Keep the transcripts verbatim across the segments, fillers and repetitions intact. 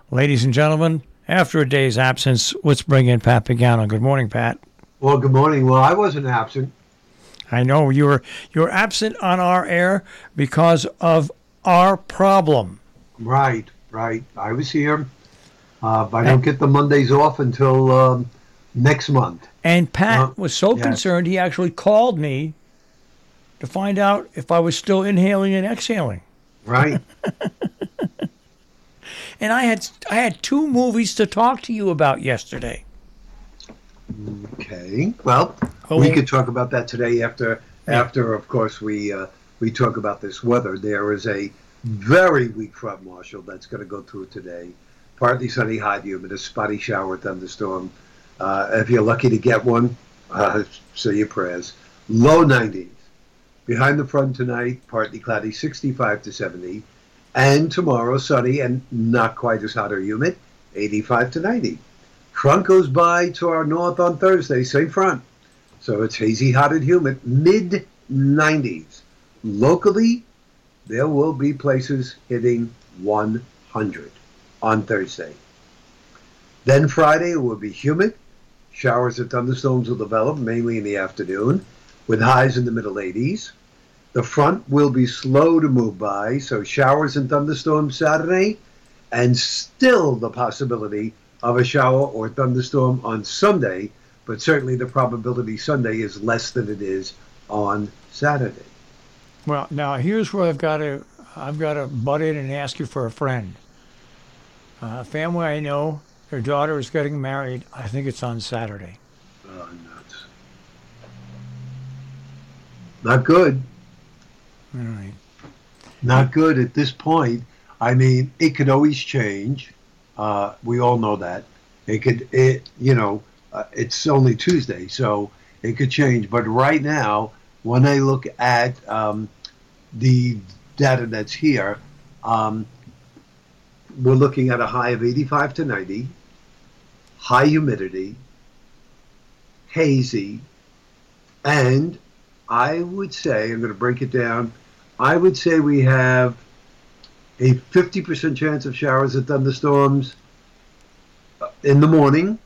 Ladies and gentlemen, after a day's absence, let's bring in Pat Pagano. Good morning, Pat. Well, good morning. Well, I wasn't absent. I know you were you were absent on our air because of our problem. Right, right. I was here. Uh, but I don't get the Mondays off until um, next month. And Pat Uh, was so yes. concerned, he actually called me to find out if I was still inhaling and exhaling. Right. And I had I had two movies to talk to you about yesterday. Okay. Well, Oh, we could talk about that today after, Yeah. after of course, we uh, we talk about this weather. There is a very weak front, Marshall, that's going to go through today. Partly sunny, high humid, a spotty shower, thunderstorm. Uh, if you're lucky to get one, uh, say your prayers. Low nineties. Behind the front tonight, partly cloudy, sixty-five to seventy. And tomorrow, sunny and not quite as hot or humid, eighty-five to ninety. Front goes by to our north on Thursday, same front. So it's hazy, hot, and humid, mid nineties. Locally, there will be places hitting one hundred on Thursday. Then Friday, it will be humid. Showers and thunderstorms will develop, mainly in the afternoon, with highs in the middle eighties. The front will be slow to move by, so showers and thunderstorms Saturday, and still the possibility of a shower or thunderstorm on Sunday, but certainly the probability Sunday is less than it is on Saturday. well, now here's where I've got to I've got to butt in and ask you for a friend. Uh, a family I know, their daughter is getting married. I think it's on Saturday. Oh, nuts. Not good. All right. Not good at this point. I mean, it could always change. Uh, we all know that. It could, it, you know, uh, it's only Tuesday, so it could change. But right now, when I look at um, the data that's here, um, we're looking at a high of eighty-five to ninety, high humidity, hazy, and I would say, I'm going to break it down, I would say we have a fifty percent chance of showers and thunderstorms in the morning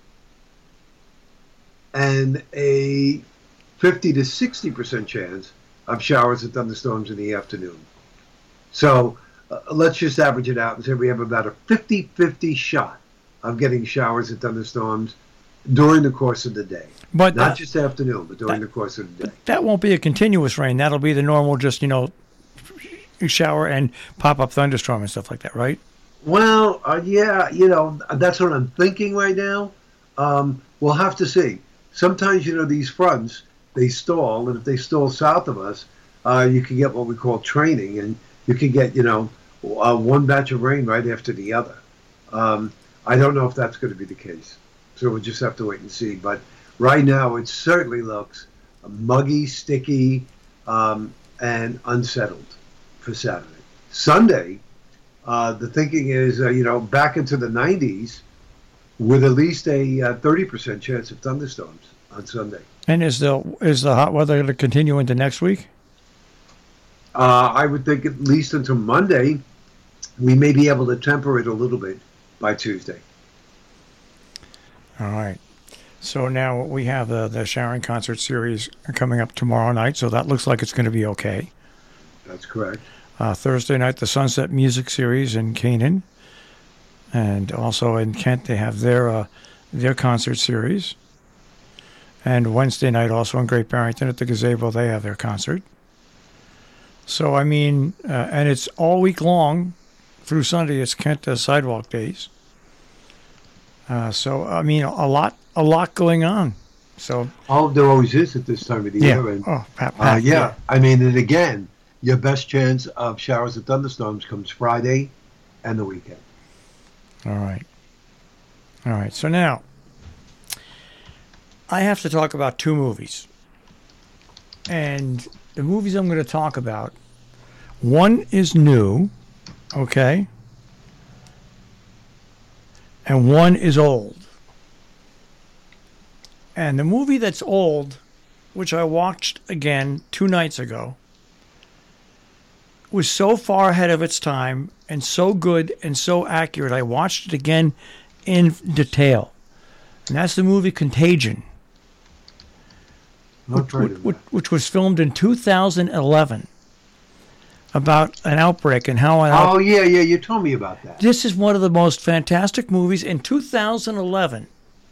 and a fifty to sixty percent chance of showers and thunderstorms in the afternoon. So uh, let's just average it out and say we have about a fifty-fifty shot of getting showers and thunderstorms during the course of the day. But Not that, just afternoon, but during that- the course of the day. that won't be a continuous rain. That'll be the normal, just, you know, shower and pop-up thunderstorm and stuff like that, right? Well, uh, yeah, you know, that's what I'm thinking right now. Um, we'll have to see. Sometimes, you know, these fronts, they stall, and if they stall south of us, uh, you can get what we call training, and you can get, you know, uh, one batch of rain right after the other. Um, I don't know if that's going to be the case, so we'll just have to wait and see. But right now, it certainly looks muggy, sticky, um, and unsettled for Saturday. Sunday, uh, the thinking is, uh, you know, back into the nineties with at least a uh, thirty percent chance of thunderstorms on Sunday. And is the is the hot weather going to continue into next week? Uh, I would think at least until Monday, we may be able to temper it a little bit by Tuesday. All right. So now we have the, the Sharon concert series coming up tomorrow night, so that looks like it's going to be okay. That's correct. Uh, Thursday night, the Sunset Music Series in Canaan. And also in Kent, they have their uh, their concert series. And Wednesday night, also in Great Barrington at the gazebo, they have their concert. So, I mean, uh, and it's all week long through Sunday. It's Kent uh, Sidewalk Days. Uh, so, I mean, a lot a lot going on. So, Oh, there always is at this time of the yeah. year. And, Oh, Pat, uh, Pat, yeah, I mean, and again, your best chance of showers and thunderstorms comes Friday and the weekend. All right. All right. So now, I have to talk about two movies. And the movies I'm going to talk about, one is new, okay? And one is old. And the movie that's old, which I watched again two nights ago, was so far ahead of its time and so good and so accurate. I watched it again in detail. And that's the movie Contagion, which, which, which was filmed in two thousand eleven, about an outbreak and how an Oh, out- yeah, yeah, you told me about that. This is one of the most fantastic movies in two thousand eleven.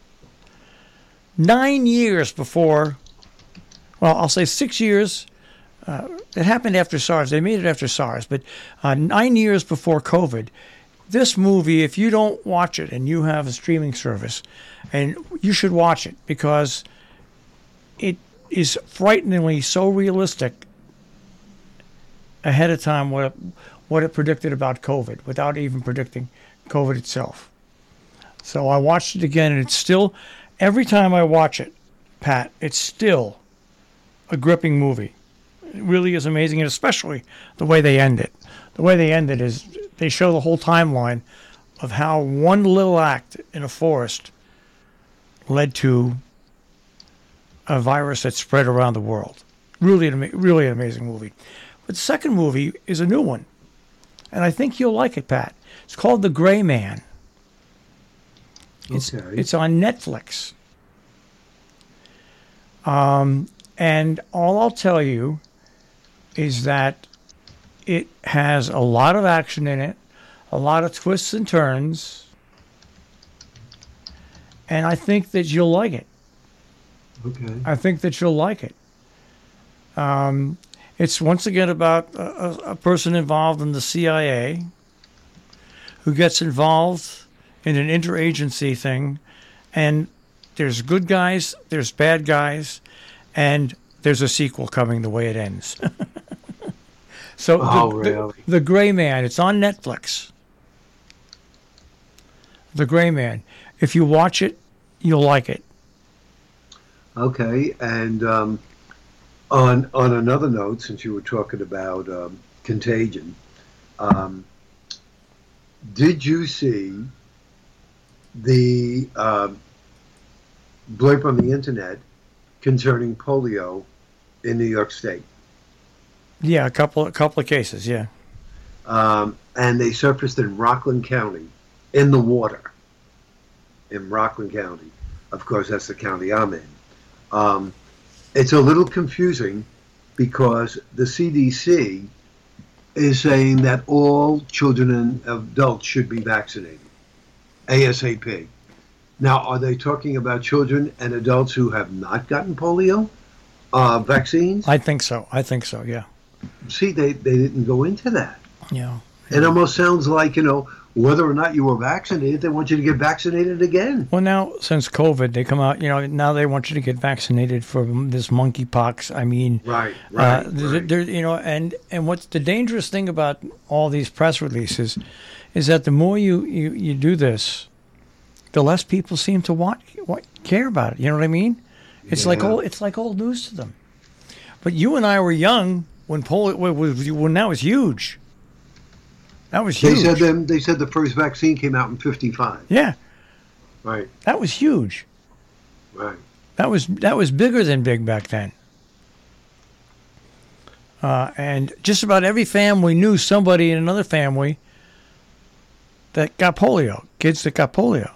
Nine years before, well, I'll say six years. Uh, it happened after SARS. They made it after SARS, but uh, nine years before COVID. This movie, if you don't watch it and you have a streaming service, and you should watch it because it is frighteningly so realistic ahead of time what it, what it predicted about COVID without even predicting COVID itself. So I watched it again, and it's still, every time I watch it, Pat, it's still a gripping movie. It really is amazing, and especially the way they end it. The way they end it is they show the whole timeline of how one little act in a forest led to a virus that spread around the world. Really, an, ama- really an amazing movie. But the second movie is a new one, and I think you'll like it, Pat. It's called The Gray Man. It's, Okay. it's on Netflix. Um, and all I'll tell you is that it has a lot of action in it, a lot of twists and turns, and I think that you'll like it. Okay. I think that you'll like it. Um, it's once again about a, a, a person involved in the C I A who gets involved in an interagency thing, and there's good guys, there's bad guys, and there's a sequel coming the way it ends. So Oh, the, really? the, the Gray Man, it's on Netflix. The Gray Man. If you watch it, you'll like it. Okay, and um, on on another note, since you were talking about um, Contagion, um, did you see the um blurb on the internet concerning polio in New York State? Yeah, a couple a couple of cases, yeah. Um, and they surfaced in Rockland County, in the water, in Rockland County. Of course, that's the county I'm in. Um, it's a little confusing because the C D C is saying that all children and adults should be vaccinated ASAP. Now, are they talking about children and adults who have not gotten polio uh, vaccines? I think so. I think so, yeah. See, they, they didn't go into that. Yeah. It almost sounds like, you know, whether or not you were vaccinated, they want you to get vaccinated again. Well, now, since COVID, they come out, you know, now they want you to get vaccinated for this monkeypox. I mean, Right, right, uh, there- right. there- you know, and, and what's the dangerous thing about all these press releases is that the more you, you, you do this, the less people seem to want, want care about it. You know what I mean? It's like Yeah. old, it's like old news to them. But you and I were young when polio, when, when that was huge. That was They huge. said them. They said the first vaccine came out in fifty-five. Yeah, Right, that was huge. right. That was that was bigger than big back then. Uh, and just about every family knew somebody in another family that got polio. Kids that got polio.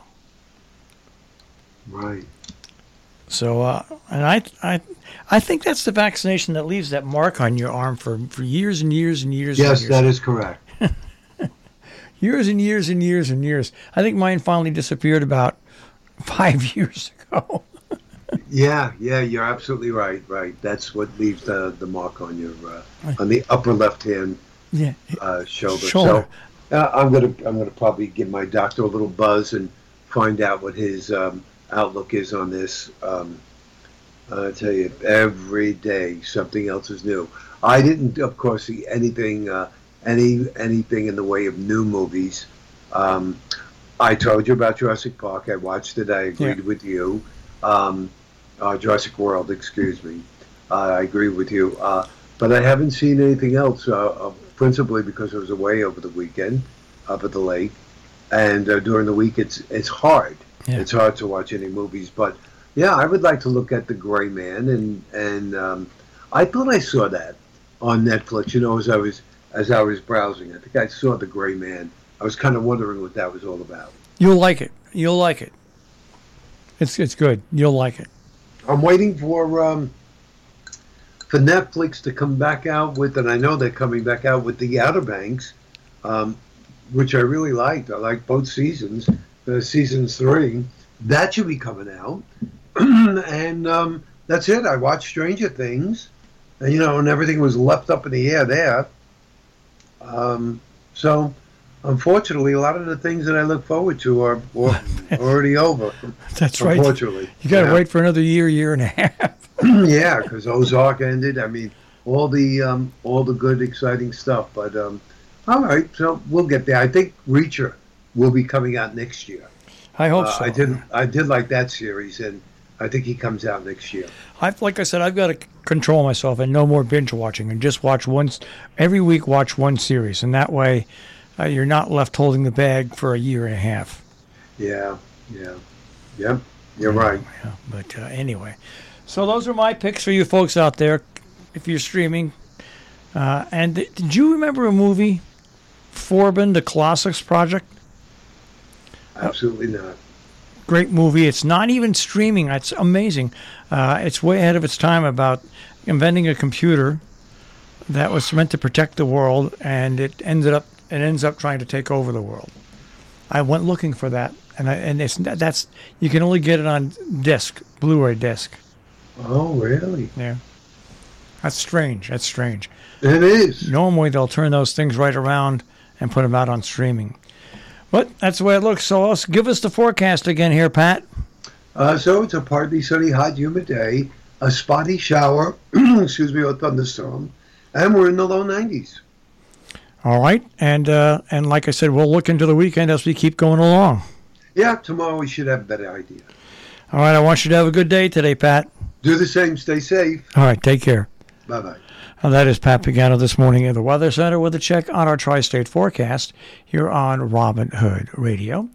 Right. So, uh, and I, I, I think that's the vaccination that leaves that mark on your arm for, for years and years and years. Yes, and years. that is correct. Years and years and years and years. I think mine finally disappeared about five years ago. Yeah, yeah, you're absolutely right. Right. That's what leaves the the mark on your uh, on the upper left hand Yeah. uh, shoulder. Shoulder. So uh, I'm gonna I'm gonna probably give my doctor a little buzz and find out what his um, outlook is on this. Um, I tell you, every day something else is new. I didn't, of course, see anything uh, any anything in the way of new movies. Um, I told you about Jurassic Park. I watched it. I agreed Yeah. with you. Um, uh, Jurassic World, excuse me. Uh, I agree with you. Uh, but I haven't seen anything else, uh, uh, principally because I was away over the weekend up at the lake. And uh, during the week, it's it's hard. Yeah. It's hard to watch any movies. But, yeah, I would like to look at The Gray Man. And, and um, I thought I saw that on Netflix, you know, as I was as I was browsing. I think I saw The Gray Man. I was kind of wondering what that was all about. You'll like it. You'll like it. It's it's good. You'll like it. I'm waiting for um, for Netflix to come back out with, and I know they're coming back out with The Outer Banks, um, which I really liked. I liked both seasons. Uh, seasons three, that should be coming out, and um, that's it. I watched Stranger Things, and, you know, and everything was left up in the air there. Um, so, unfortunately, a lot of the things that I look forward to are, are already over. That's right. Unfortunately, you got to yeah. wait for another year, year and a half. Yeah, because Ozark ended. I mean, all the um, all the good, exciting stuff. But um, all right, so we'll get there. I think Reacher will be coming out next year. I hope uh, so. I did. I did like that series, and I think he comes out next year. I've, like I said, I've got to control myself and no more binge watching, and just watch once every week. Watch one series, and that way, uh, you're not left holding the bag for a year and a half. Yeah, yeah, yep. You're right. Yeah, but uh, anyway, so those are my picks for you folks out there, if you're streaming. Uh, and th- did you remember a movie, Forbin, the Colossus Project? Absolutely not. Great movie. It's not even streaming. It's amazing. Uh, it's way ahead of its time about inventing a computer that was meant to protect the world, and it ended up it ends up trying to take over the world. I went looking for that, and I, and it's that's you can only get it on disc, Blu-ray disc. Oh, really? Yeah, that's strange. That's strange. It is. Normally they'll turn those things right around and put them out on streaming. But that's the way it looks. So let's give us the forecast again here, Pat. Uh, so it's a partly sunny, hot, humid day, a spotty shower, excuse me, or thunderstorm, and we're in the low nineties. All right, and uh, and like I said, we'll look into the weekend as we keep going along. Yeah, tomorrow we should have a better idea. All right, I want you to have a good day today, Pat. Do the same. Stay safe. All right, take care. Bye-bye. Well, that is Pat Pagano this morning at the Weather Center with a check on our tri-state forecast here on Robin Hood Radio.